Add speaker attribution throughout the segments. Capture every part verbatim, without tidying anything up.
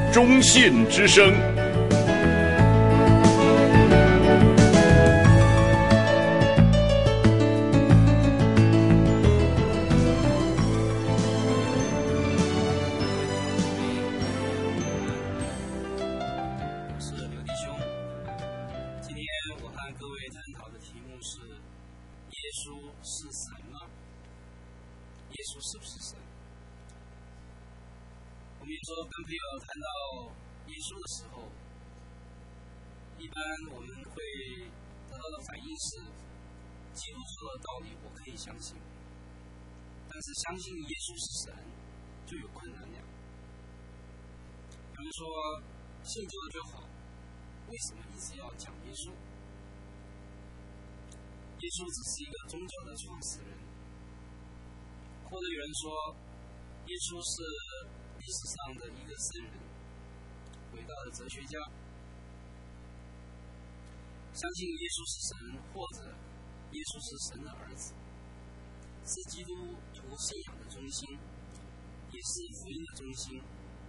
Speaker 1: 中信之声。
Speaker 2: 相信，但是相信耶稣是神就有困难了。有人说信旧了就好，为什么一直要讲耶稣？耶稣只是一个宗教的创始人，或者有人说耶稣是历史上的一个圣人，伟大的哲学家。相信耶稣是神，或者耶稣是神的儿子，是基督徒信仰的中心，也是福音的中心。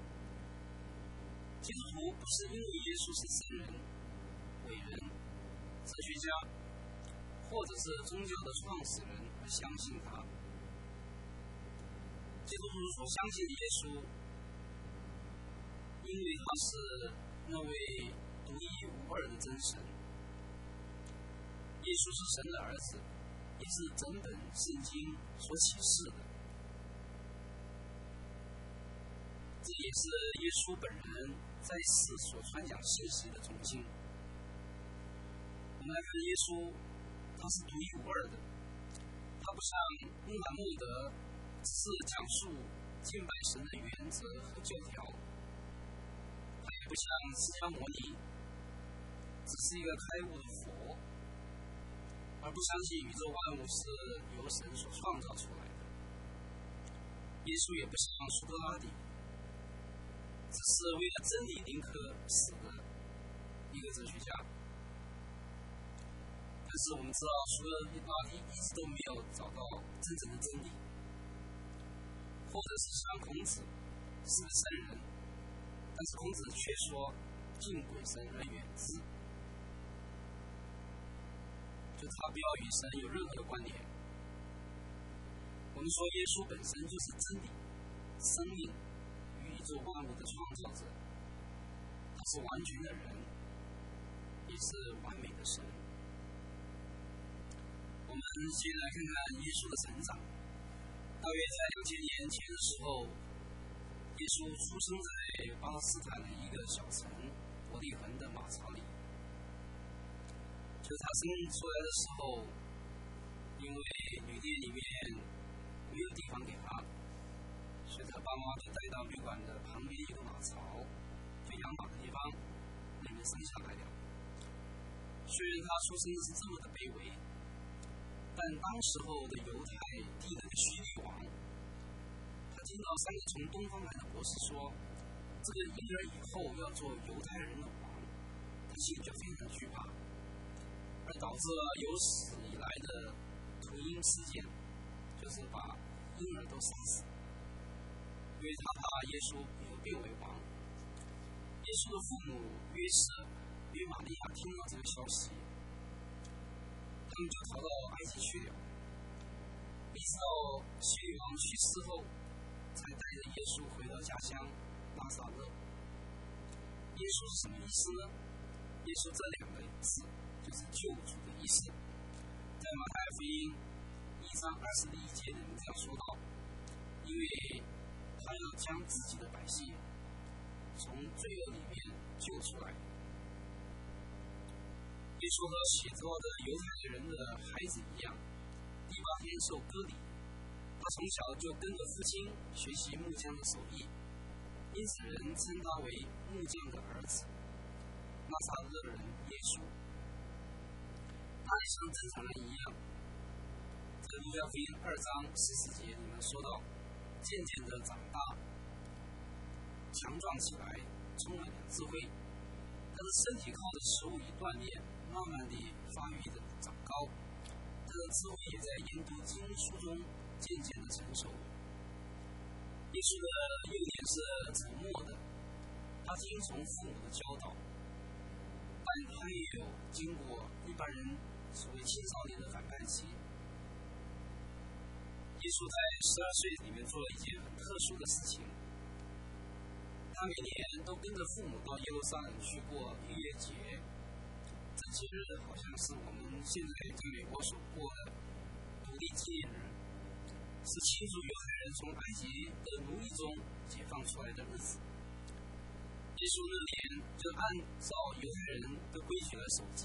Speaker 2: 基督徒不是因为耶稣是圣人、伟人、哲学家，或者是宗教的创始人而相信他。基督徒所相信的耶稣，因为他是那位独一无二的真神。耶稣是神的儿子，也是整本圣经所启示的。这也是耶稣本人在世所传讲信息的中心。我们来看耶稣，他是独一无二的，他不像穆罕默德只是讲述敬拜神的原则和教条，他也不像释迦牟尼只是一个开悟的佛，而不相信宇宙万物是由神所创造出来的。耶稣也不像苏格拉底，只是为了真理宁可死的一个哲学家。但是我们知道，苏格拉底一直都没有找到真正的真理，或者是像孔子是个圣人，但是孔子却说敬鬼神而远之，就他不要与神有任何的关联。我们说耶稣本身就是真理、生命、宇宙万物的创造者，他是完全的人，也是完美的神。我们先来看看耶稣的成长。大约在两千年前的时候，耶稣出生在巴勒斯坦的一个小城伯利恒的马槽里。就是他生出来的时候，因为旅店里面没有地方给他，所以他爸妈就带到旅馆的旁边一个马槽，就养马的地方，那边生下来了。虽然他出生是这么的卑微，但当时候的犹太地的叙利王，他听到三个从东方来的博士说，这个婴儿以后要做犹太人的王，他心里就非常惧怕。而导致了有史以来的屠婴事件，就是把婴儿都杀死，因为他怕耶稣有变为王。耶稣的父母约瑟与玛利亚听到这个消息，他们就逃到埃及去了，一直到希律王去世后，才带着耶稣回到家乡拿撒勒。耶稣是什么意思呢？耶稣这两个字就是救主的意思。在马太福音一章二十一节里面这样说到，因为他要将自己的百姓从罪恶里面救出来。耶稣和写作的犹太人的孩子一样，第八天受割礼，他从小就跟着父亲学习木匠的手艺，因此人称他为木匠的儿子，拿撒勒人耶稣。他也像正常人一样，在路加福音二章十四节里面说到，渐渐的长大，强壮起来，充满了智慧。他的身体靠着食物与锻炼，慢慢地发育的长高。他的智慧也在研读经书中渐渐的成熟。耶稣的幼年是沉默的，他他听从父母的教导，但他也有经过一般人所谓青少年的反叛期。耶稣在十二岁里面做了一件很特殊的事情，他每年都跟着父母到耶路撒冷去过逾越节。这节日好像是我们现在在美国所过的独立纪念日，是庆祝犹太人从埃及的奴役中解放出来的日子。耶稣那年就按照犹太人的规矩来守节，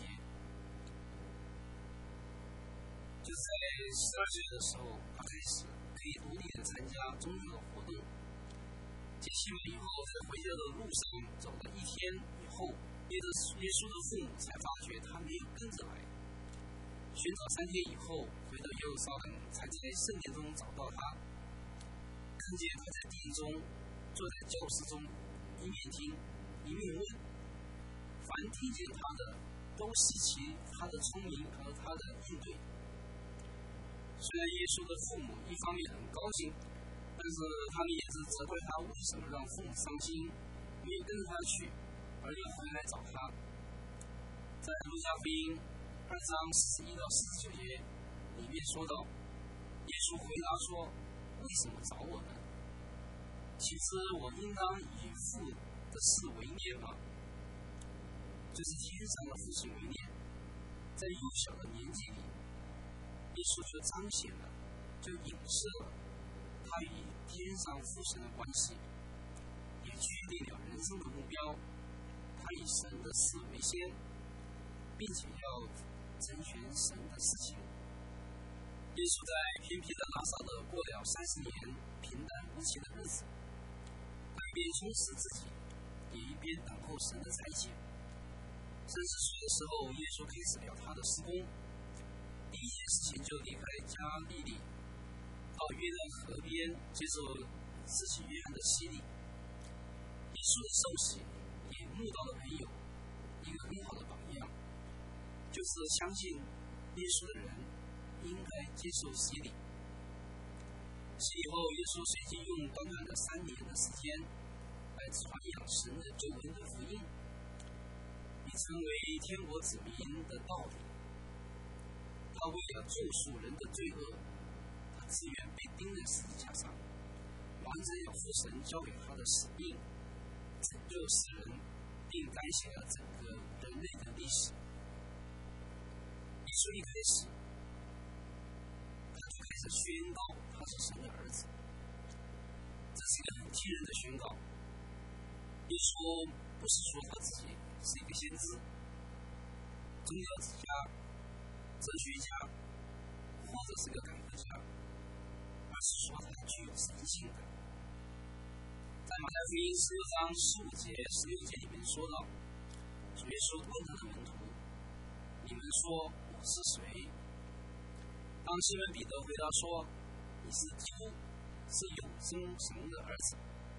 Speaker 2: 就是在十二岁的时候，他开始可以独立的参加宗教的活动。节期满以后，在回家的路上走了一天以后，耶稣的父母才发觉他没有跟着来。寻找三天以后，回到耶路撒冷，才在圣殿中找到他，看见他在殿中坐在教室中，一面听一面问，凡听见他的都稀奇他的聪明和他的应对。虽然耶稣的父母一方面很高兴，但是他们也是责怪他为什么让父母伤心，没有跟着他去，而要回来找他。在路加福音二章四十一到四十九节里面说到，耶稣回答说：“为什么找我呢？其实我应当以父的事为念吗？就是天上的父亲为念。”在幼小的年纪里，耶稣就彰显了，就影射了他与天上父神的关系，也确定了人生的目标。他以神的事为先，并且要成全神的事情。耶稣在偏僻的拿撒勒过了三十年平淡无奇的日子，他一边充实自己，也一边等候神的差遣。三十岁的时候，耶稣开始了他的施工。第一件事情就离开加利利，到约旦河边接受施洗约翰的洗礼。耶稣的受洗也目到了朋友一个很好的榜样，就是相信耶稣的人应该接受洗礼。洗礼后，耶稣随即用短短的三年的时间来传扬神的救恩的福音，以成为天国子民的道理。他为了救赎人的罪恶，他自愿被钉在十字架上，完成了父神交给他的使命，拯救世人，并改写了整个人类的历史。耶稣一开始，他就开始宣告他是神的儿子，这是一个很惊人的宣告。耶稣不是说他自己是一个先知、宗教之家、哲学家，或者是个改革家，而是说他具有神性的。在马太福音十六章十五节、十六节里面说到，主耶稣问他的门徒：“你们说我是谁？”当西门彼得回答说：“你是基督，是永生神的儿子。”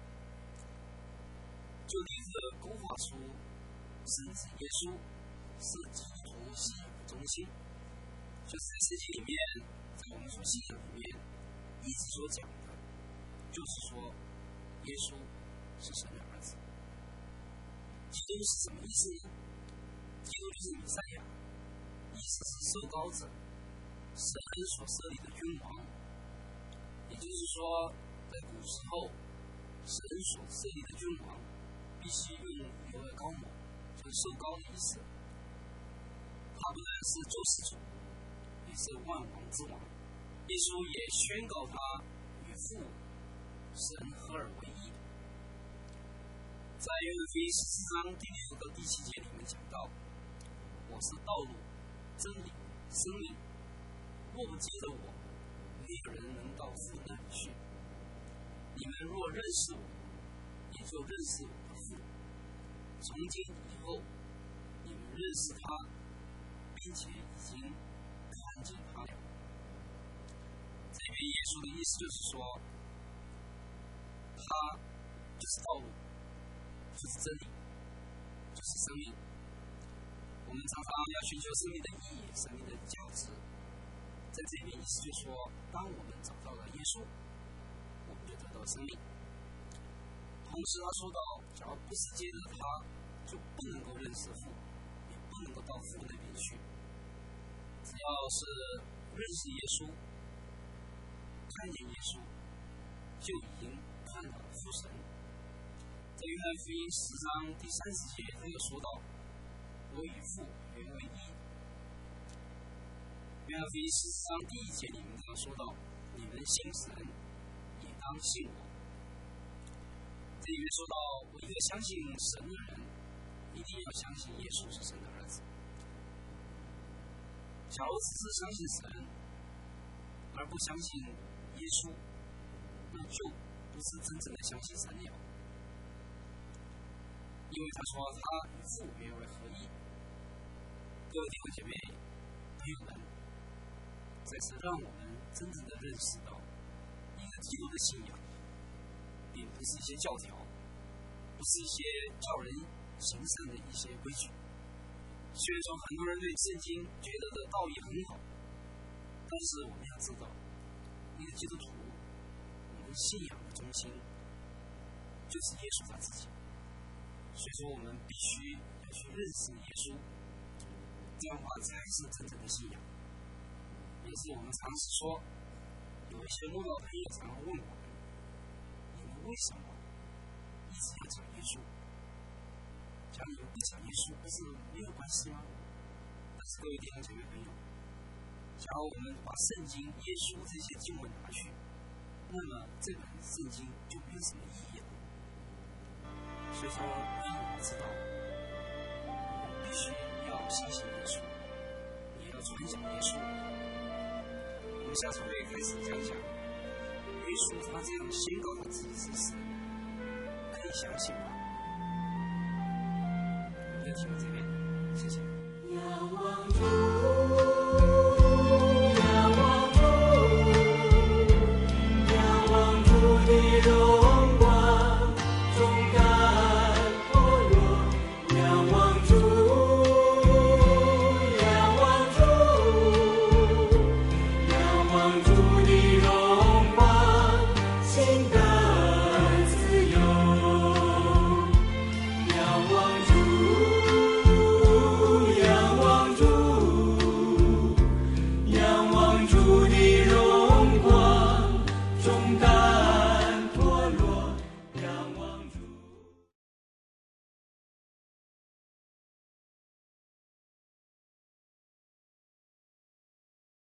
Speaker 2: 就立刻勾画出神子耶稣是基督徒信仰的中心。就是在圣经里面，在我们所信仰里面，一直所讲的，就是说，耶稣是神的儿子。基督是什么意思呢？基督就是弥赛亚，意思是受膏者，神所设立的君王。也就是说，在古时候，神所设立的君王，必须用油的膏抹，就是受膏的意思。他不但是救世主，也是万王之王。耶稣也宣告他与父神合而为一。在约翰福音十四章第六到第七节里面讲到：“我是道路、真理、生命，若不借着我，没有人能到父那里去。你们若认识我，也就认识我的父。从今以后，你们认识他，并且已经看见他了。”这边耶稣的意思就是说，他就是道路，就是真理，就是生命。我们常常要寻求生命的意义、生命的价值。在这边意思就是说，当我们找到了耶稣，我们就得到生命。同时他说到， 只要不是借着他，就不能够认识父，也不能够到父那边去。只要是认识耶稣，看见耶稣，就已经看到了父神。在约翰福音十章第三十节，他又说到：“我与父原为一。”约翰福音十章第一节里面他说到：“你们信神，也当信我。”这里面说到，我一个相信神的人，一定要相信耶稣是神的儿子。假如只是相信神，而不相信耶稣，那就不是真正的相信神了。因为他说他与父原为合一。各位弟兄姐妹、朋友们，这是让我们真正的认识到，一个基督的信仰，并不是一些教条，不是一些叫人行善的一些规矩。虽然说很多人对圣经觉得的道义很好，但是我们要知道，一个基督徒，我们信仰的中心就是耶稣他自己。所以说，我们必须要去认识耶稣，这样的话才是真正的信仰。也是我们常时说，有一些慕道朋友常常问我们：你们为什么一直要讲耶稣？假如你们不讲耶稣，不是没有关系吗？但是各位弟兄姐妹朋友，假如我们把圣经、耶稣这些经文拿去，那么这本圣经就没有什么意义了。所以说，让我们知道，我们必须要相信耶稣，也要传讲耶稣。我们下次会开始讲讲耶稣他这样宣告他自己是神，可以相信吗？我们就听到这边，谢谢。仰望主，仰望主，仰望主的荣光，忠肝破弱，仰望主，仰望主，仰望主的荣光，心的自由，仰望主，仰望主，仰望主的